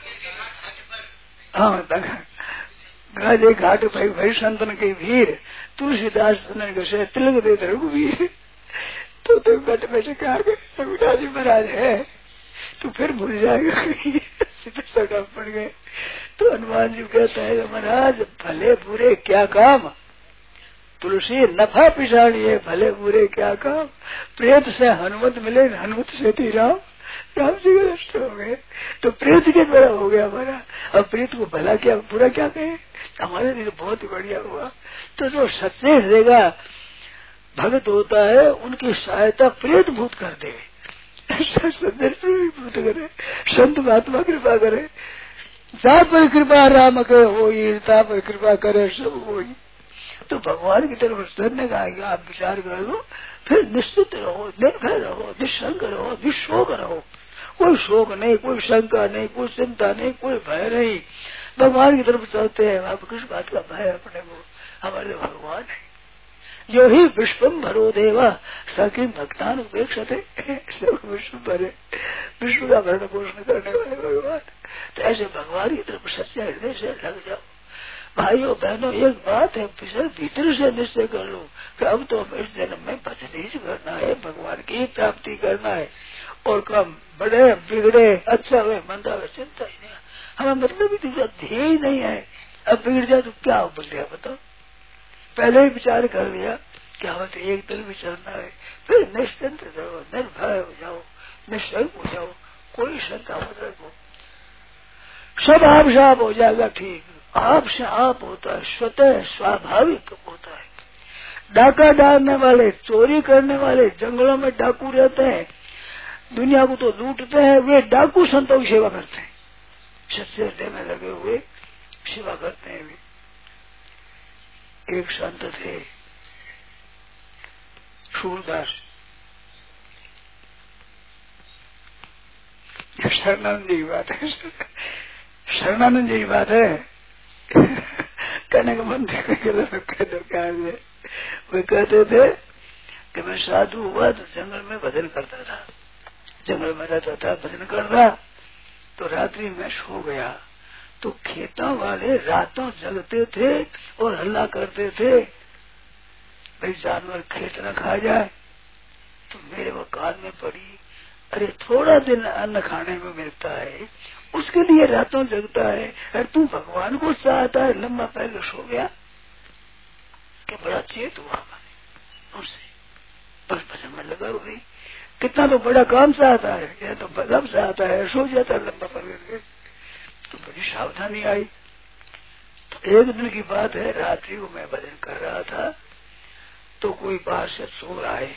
हाँ गाजे घाट भाई संतन के वीर तुलसीदास घसे तिलक दे रघुवीर। तो बैठे बैठे कहा रघुनाथ महाराज है तू फिर भूल जाएगा सीधा पड़ गए। तो हनुमान जी कहता है महाराज भले बुरे क्या काम, तुलसी नफा पिछाड़ी है, भले बुरे क्या काम। प्रेत से हनुमत मिले, हनुमत से थी राम, राम जी के दर्शन हो गए। तो प्रेत के द्वारा हो गया हमारा। अब प्रेत को भला क्या बुरा क्या कहे, हमारे लिए तो बहुत ही बढ़िया हुआ। तो जो सच्चे हृदय का भगत होता है उनकी सहायता प्रेत भूत कर दे, भूत करे, संत महात्मा कृपा करे। जा पर कृपा राम के होई, ता पर कृपा करे सब होई। तो भगवान की तरफ धरने का आएगा, आप विचार कर लो, फिर निश्चित रहो, निर्भय रहो, निशंक रहो, निशोक रहो। कोई शोक नहीं, कोई शंका नहीं, कोई चिंता नहीं, कोई भय नहीं। भगवान की तरफ चलते हैं, आप किस बात का भय अपने को, हमारे भगवान है। जो ही विश्वम भरो देवा सकिन भक्तान उपेक्षते, विश्व भरे, विश्व का भरण पोषण करने वाले भगवान। तो ऐसे भगवान की तरफ सच्चे हृदय से लग जाओ। भाइयों बहनों एक बात है, भीतर से निश्चय कर लो कि अब तो हमें इस जन्म में भजन ही करना है, भगवान की प्राप्ति करना है। और कम बड़े बिगड़े अच्छा हुए मंदा हुए चिंता ही नहीं, हमें मतलब ही ध्येय ही नहीं है। अब बिगड़ जाए तो क्या हो गया बताओ, पहले ही विचार कर लिया कि हमें तो एक दिल में चलना है। फिर निश्चिंत रहो, निर्भय हो जाओ, निश्चय हो जाओ, कोई शंका मत रखो, सब आप से आप हो जाएगा ठीक। आप से आप होता है, स्वतः स्वाभाविक होता है। डाका डालने वाले, चोरी करने वाले जंगलों में डाकू रहते हैं, दुनिया को तो लूटते हैं, वे डाकू संतों की सेवा करते हैं, सच्चे हृदय में लगे हुए सेवा करते हैं वे। एक संत थे सूरदास, शरणानंद जी की बात है, शरणानंद जी की बात है। कहने का मन कह दो क्या है। वे कहते थे कि मैं साधु हुआ तो जंगल में भजन करता था, जंगल में रहता था, भजन करता। तो रात्रि में सो गया तो खेतों वाले रातों जगते थे और हल्ला करते थे, भाई जानवर खेत न खा जाए। तो मेरे वो कान में पड़ी, अरे थोड़ा दिन अन्न खाने में मिलता है, उसके लिए रातों जगता है, अरे तू भगवान को चाहता है, लंबा पहले सो गया। कि बड़ा चेत हुआ मैंने उनसे, बस भजन में लगा हुई। कितना तो बड़ा काम चाहता है, यह तो बदम चाहता है, सो जाता है लंबा पहले। तो बड़ी सावधानी आई। तो एक दिन की बात है, रात्रि को मैं भजन कर रहा था तो कोई बाहर से चोर आए,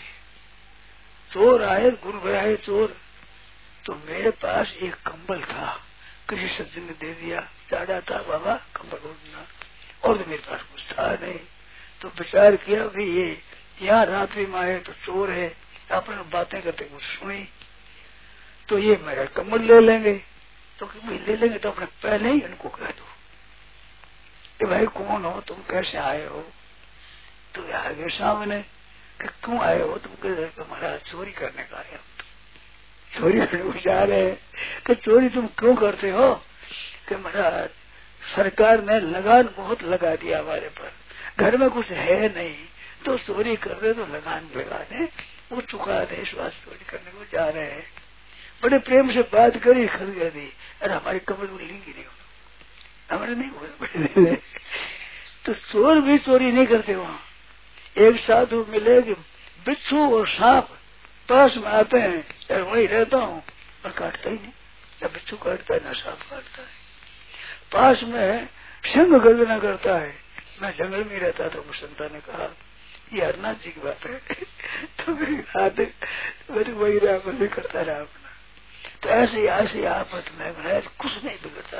गुरु आए चोर। तो मेरे पास एक कंबल था, किसी सज्जन ने दे दिया, चाड़ा था बाबा कंबल उड़ना, और तो मेरे पास कुछ था नहीं। तो विचार किया भाई ये यहाँ रात्रि में आए तो चोर है, अपने बातें करते कुछ सुनी, तो ये मेरा कंबल ले लेंगे। तो भाई ले लेंगे तो अपने पहले ही इनको कह दो कि भाई कौन हो तुम, कैसे आए हो। तो आगे सामने कि क्यों आए हो तुम, कह महाराज चोरी करने का आए, चोरी करने को जा रहे हैं। कि चोरी तुम क्यों करते हो, कि महाराज सरकार ने लगान बहुत लगा दिया हमारे पर, घर में कुछ है नहीं, तो चोरी कर रहे तो लगान लगाने वो चुका दे, इस बात चोरी करने को जा रहे हैं। बड़े प्रेम से बात करी, खरीद दी, अरे हमारी कमर को लेंगी नहीं, हमारे नहीं हुए। तो चोर भी चोरी नहीं करते। वहाँ एक साधु मिले कि बिच्छू और सांप पास में आते हैं, यार वही रहता हूँ और काटता ही नहीं, या बिच्छू काटता है ना सांप काटता है। पास में सिंह गर्जना करता है, मैं जंगल में रहता था। संता ने कहा ये हरनाथ जी की बात है। तो मेरी हाथ वही रहा, करता रहा अपना। तो ऐसे आपत में महाराज कुछ नहीं बिगड़ता।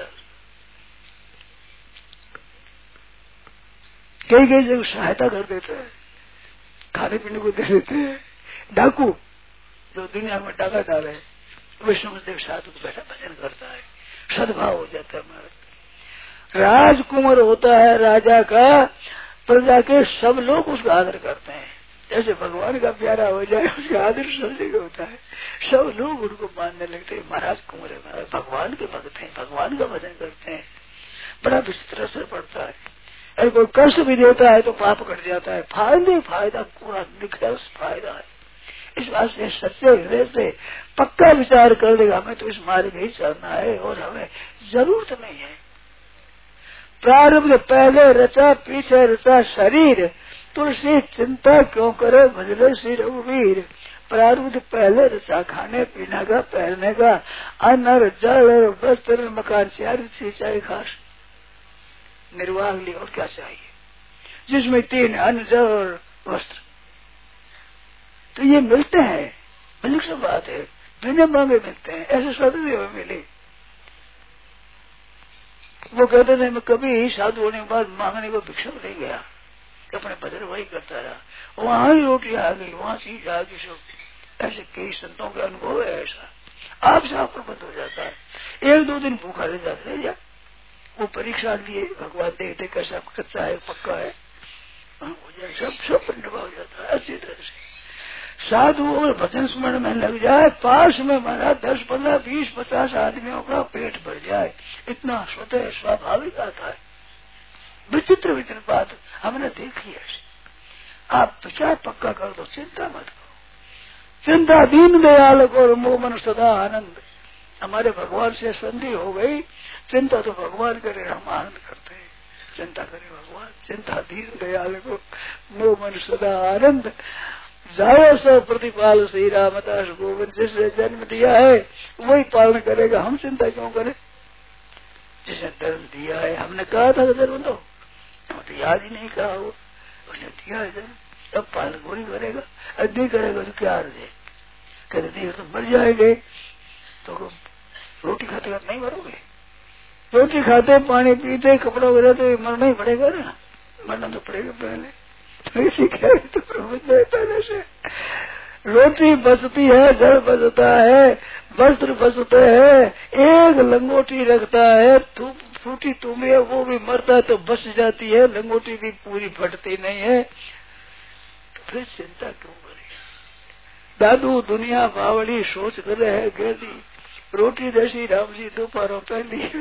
कई जगह सहायता कर देते हैं, खाने पीने को दे देते हैं। डाकू जो दुनिया में डाका डाले, वे समझते साधु को बैठा भजन करता है, सद्भाव हो जाता है। हमारा राजकुमार होता है राजा का, प्रजा के सब लोग उसका आदर करते हैं। जैसे भगवान का प्यारा हो जाए उसका आदर सब जगह होता है, सब लोग उनको मानने लगते हैं, महाराज कुंवरे महाराज भगवान के भक्त हैं, भगवान का भजन करते हैं। बड़ा विचित्र असर पड़ता है। अरे कोई कष्ट भी देता है तो पाप कट जाता है, फायदा पूरा निखरस फायदा है। इस बात से सच्चे हृदय से पक्का विचार कर देगा हमें तो इस मार्ग ही चलना है और हमें जरूरत नहीं है। प्रारब्ध पहले रचा पीछे रचा शरीर, तुलसी चिंता क्यों करे भजले श्री रघुवीर। प्रारब्ध पहले रचा खाने पीने का, पहनने का, अन्न जल वस्त्र मकान चार सिंचाई घास निर्वाह लिए और क्या चाहिए, जिसमें 3 अन्न जल और वस्त्र तो ये मिलते हैं। मलिक सब बात है, बिना मांगे मिलते हैं, ऐसे साधु भी हमें मिले। वो कहते थे मैं कभी साधु होने के बाद मांगने को भिक्षा नहीं गया, अपने भजन वही करता रहा, वहां ही रोटी आ गई, वहां चीज आ गई सब। ऐसे कई संतों का अनुभव है, ऐसा आपसे आप प्रबंध हो जाता है। 1-2 दिन भूखा रह जाता है, वो परीक्षा लिए भगवान देखते कैसा कच्चा है पक्का है, सब निभा हो जाता है अच्छी तरह से। साधु और भजन स्मरण में लग जाए, पास में मारा 10, 15, 20, 50 आदमियों का पेट भर जाए, इतना स्वतः स्वाभाविक आता है। विचित्र विचित्र बात हमने देखी है। आप विचार पक्का कर दो, चिंता मत करो। चिंता दीन दयाल और मोह मन सदा आनंद। हमारे भगवान से संधि हो गई, चिंता तो भगवान करे, हम आनंद करते हैं। चिंता करे भगवान, चिंता दीन दयाल को मोह मन सदा आनंद। जाओ सब प्रतिपाल श्री रामदास गोविंद, जिसने जन्म दिया है वही पालन करेगा, हम चिंता क्यों करें। जिसने धर्म दिया है, हमने कहा था धर्म दो, हम तो याद ही नहीं कहा हो, उसने दिया है धर्म, अब पालन वही करेगा। नहीं करेगा तो क्या अर्थ है, कहते नहीं तो मर जाएंगे, तो रोटी खाते खाते नहीं मरोगे, रोटी खाते पानी पीते कपड़ा वगैरह तो मरना ही पड़ेगा ना, मरना तो पड़ेगा पहले। तो पहले से रोटी बचती है, जल बचता है, वस्त्र बचते हैं, एक लंगोटी रखता है, फूटी तुम्हें वो भी मरता है तो बच जाती है, लंगोटी भी पूरी फटती नहीं है, तो फिर चिंता क्यों करें। दादू दुनिया बावली सोच कर रहे है गेली, रोटी दसी राम जी दोपहरों पहली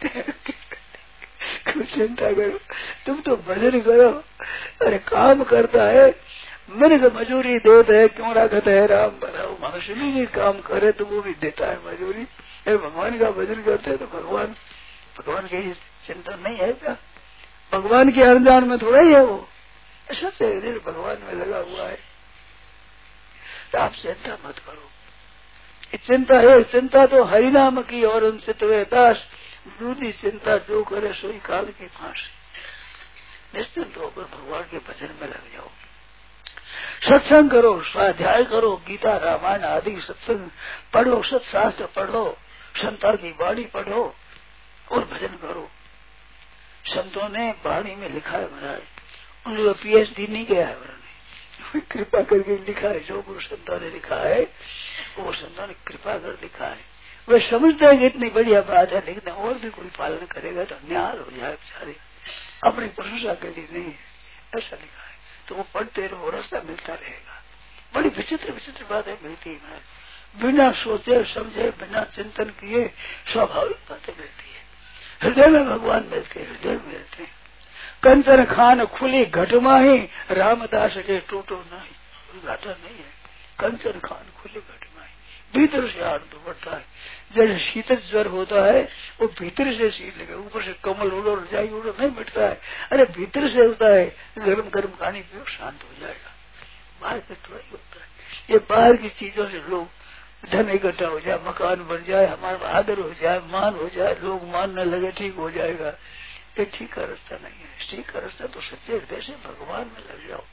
चिंता करो, तुम तो भजन करो। अरे काम करता है, मैंने तो मजूरी देता है, क्यों रखता है राम बनाओ। मनुष्य भी काम करे तो वो भी देता है मजूरी। भगवान का भजन करते है तो भगवान की चिंता नहीं है क्या, भगवान के अनजान में थोड़ा ही है वो, सबसे दिल भगवान में लगा हुआ है। तो आप चिंता मत करो, चिंता है, चिंता तो हरिनाम की और उनसे तो दास, दूधी चिंता जो करे सोई काल की फांसी। निश्चिंत होकर भगवान के भजन में लग जाओ, सत्संग करो, स्वाध्याय करो, गीता रामायण आदि सत्संग पढ़ो, सत्शास्त्र पढ़ो, संतों की वाणी पढ़ो और भजन करो। संतों ने वाणी में लिखा है महाराज, उनको PhD नहीं गया है, उन्होंने कृपा करके लिखा है, जो गुरु संतों ने लिखा है वो संतों ने कृपा कर लिखा है। वे समझते हैं कि इतनी बढ़िया बात है, लेकिन और भी कोई पालन करेगा तो न्याय हो जाए बेचारे, अपनी प्रशंसा के लिए नहीं है, ऐसा लिखा है। तो वो पढ़ते रहो, रास्ता मिलता रहेगा। बड़ी विचित्र विचित्र बातें मिलती है, बिना सोचे समझे, बिना चिंतन किए स्वाभाविक बातें मिलती है। हृदय में भगवान मिलते, हृदय में मिलते। कंचन खान खुली घटमा ही, रामदास के टूटो नहीं। घाटा नहीं है, कंचन खान खुली घटमा ही, भीतर से आनंद बढ़ता है। जैसे शीतल ज्वर होता है वो भीतर से शीत लगे, ऊपर से कमल उड़ो रजाई उड़ो नहीं मिटता है, अरे भीतर से होता है। गर्म गर्म पानी पियो शांत हो जाएगा, बाहर से थोड़ा ही होता है। ये बाहर की चीजों से लोग धन इकट्ठा हो जाए, मकान बन जाए, हमारा आदर हो जाए, मान हो जाए, लोग मानने लगे ठीक हो जाएगा, ये ठीक का रास्ता नहीं है। ठीक का रास्ता तो सच्चे हृदय से भगवान में लग जाओ।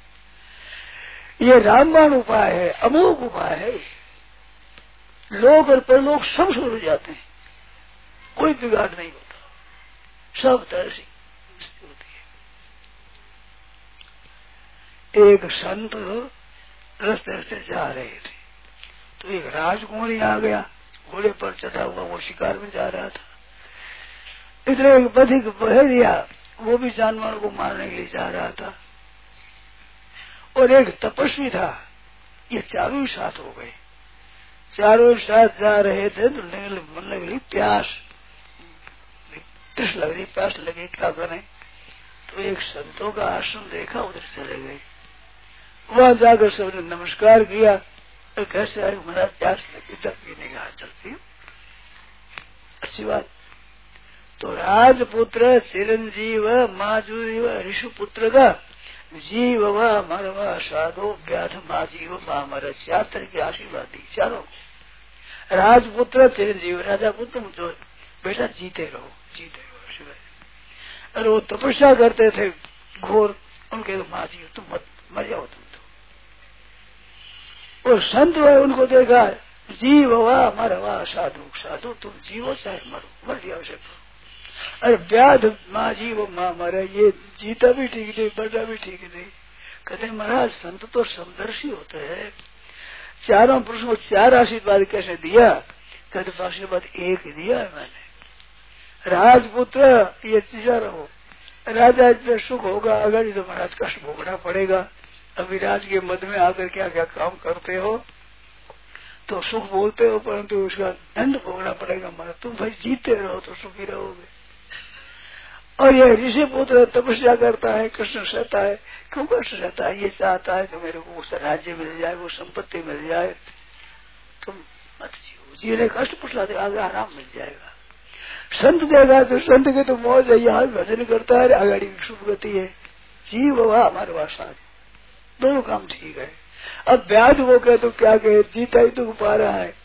ये रामबाण उपाय है, अमोघ उपाय है। लोग और परलोक सब शुरू जाते हैं, कोई बिगाड़ नहीं होता, सब तरह से होती है। एक संत रास्ते रास्ते जा रहे थे तो एक राजकुमारी आ गया, घोड़े पर चढ़ा हुआ, वो शिकार में जा रहा था। इधर एक बधिक बहरिया, वो भी जानवरों को मारने के लिए जा रहा था। और एक तपस्वी था। ये चारों साथ हो गए, चारों साथ जा रहे थे तो मन लग प्यास, तृष्णा लग रही, प्यास लगी, क्या करें? तो एक संतों का आश्रम देखा, उधर चले गए। वहां जाकर सबने नमस्कार किया। तो कैसे आए? महाराज प्यास लगी, जब पीने का चलती हूँ। अच्छी बात। तो राजपुत्र चिरंजीव माजूव ऋषिपुत्र का जीव व मरवा साधो व्याध माजीव मामर, 4 तरह के आशीर्वाद दी चारों। राजपुत्र चिरंजीव, राजा पुत्र जो बेटा जीते रहो, जीते रहो। अरे वो तपस्या करते थे घोर, उनके तो माजी तुम मत मर जाओ तुम तो। और संत है, उनको देखा जीव वा मरवा साधु, साधु तुम जीवो चाहे मरो, मर जाओ से। अरे व्याध माँ जीव माँ मरे, ये जीता भी ठीक नहीं, मरना भी ठीक नहीं। कहते महाराज संत तो समदर्शी होते हैं। चारों पुरुषों को 4 आशीर्वाद कैसे दिया? कहते आशीर्वाद एक दिया है मैंने। राजपुत्र ये चीजा रहो, राजा इतना सुख होगा, अगर तो महाराज कष्ट भोगना पड़ेगा। अभी राज के मध्य में आकर क्या क्या काम करते हो तो सुख बोलते हो, परंतु उसका दंड भोगना पड़ेगा महाराज। तुम भाई जीते रहो तो सुखी रहोगे। और ये ऋषि पुत्र तपस्या करता है, कृष्ण सहता है। क्यों कष्ट सहता है? ये चाहता है कि मेरे को उस राज्य मिल जाए, वो संपत्ति मिल जाए। तुम मत जियो, जीने कष्ट पुछला दे, आगे आराम मिल जाएगा। संत देगा तो संत के तो मौज है, यहाँ भजन करता है, आगाड़ी शुभ गति है। जीव वह हमारे वासा, दोनों काम ठीक है। अब ब्याज वो कहे तो क्या कहे, जीता ही तो पा रहा है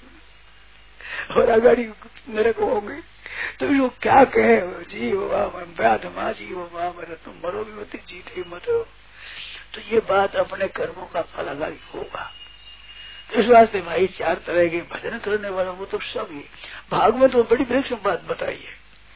और आगाड़ी नरक होंगे, तो वो क्या कहे? जीव वह ब्याज माँ जीव माँ मरे, तुम मरोगे मत, जीते ही मत हो। तो ये बात अपने कर्मों का फल आगाड़ी होगा। इस वास्ते भाई 4 तरह के भजन करने वाला वो तो सब ही भागवत में बड़ी विलक्षण बात बताई है।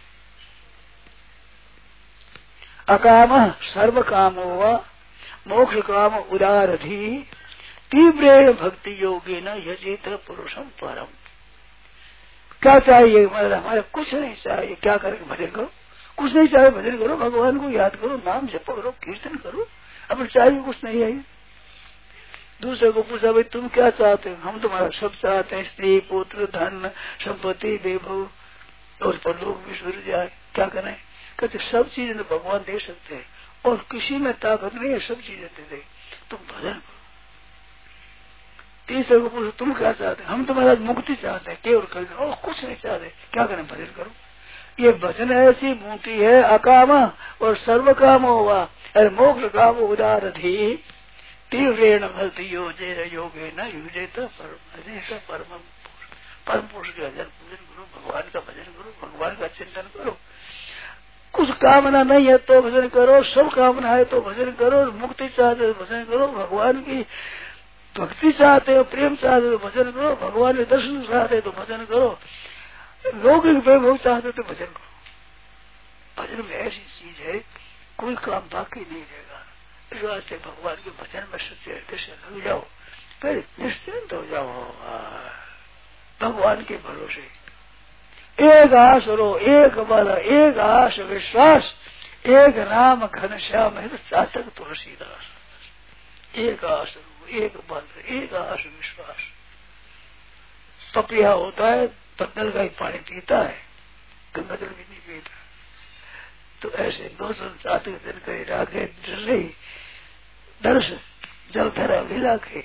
अकाम सर्व काम हुआ मोक्ष काम उदारधी तीव्रेण भक्ति योगी न यजित पुरुषम परम। क्या चाहिए? मतलब हमारे कुछ नहीं चाहिए, क्या करके भजन करो, कुछ नहीं चाहिए, भजन करो, भगवान को याद करो, नाम जप करो, कीर्तन करो, अब चाहिए कुछ नहीं है। दूसरे को पूछा भाई तुम क्या चाहते हो? हम तुम्हारा सब चाहते हैं, स्त्री पुत्र धन संपत्ति वैभव और परलोक भी सूर्य जाए, क्या करें? कहते सब चीजें तो भगवान दे सकते हैं और किसी में ताकत नहीं है, सब चीजें दे दे, तुम भजन करो। तीसरे को पूछो तुम क्या चाहते हैं? हम तुम्हारा मुक्ति चाहते हैं, केवल कर और कुछ नहीं चाहते, क्या करें? भजन करो। ये भजन ऐसी बूटी है, अकाम और सर्व काम हुआ और मोक्ष काम उदार थी तीव्रेण भक्ति योजे योगे न युजे परम पुरुष के भजन करो, भगवान का भजन करो, भगवान का चिंतन करो। कुछ कामना नहीं है तो भजन करो, सब कामना है तो भजन करो, मुक्ति चाहते हो भजन करो, भगवान की भक्ति चाहते हो, प्रेम चाहते हो भजन करो, भगवान के दर्शन चाहते तो भजन करो, लौकिक वैभव चाहते तो भजन करो। भजन में ऐसी चीज है कोई काम बाकी नहीं रहेगा। इस वास्ते भगवान के भजन में सच्चे हृदय से लग जाओ, फिर निश्चिंत हो जाओ भगवान के भरोसे। एक आस रो, एक बल, एक आस विश्वास, एक नाम घनश्याम है चातक तुलसीदास। एक आस रो, एक बल, एक आस विश्वास। पपिया होता है, पत्तल का ही पानी पीता है, गंगा जल भी नहीं पीता। तो ऐसे 207 दिन कहीं राखे दर्श जल धरा विलाखे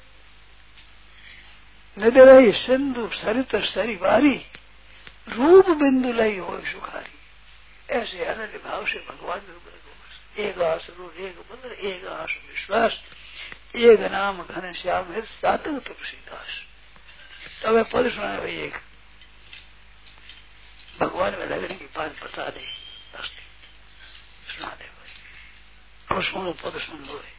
नदी रही सिंधु सरित सरिवारी रूप बिंदु लई हो सुखारी। ऐसे अनन्य भाव से भगवान एक आस रो, एक बल, एक आस विश्वास, एक नाम घन श्याम है सातक तुलसीदास। तो मैं पद सुना भाई, एक भगवान में लगने की बात बता दे, सुना दे भाई, और सुनो पद सुन लो।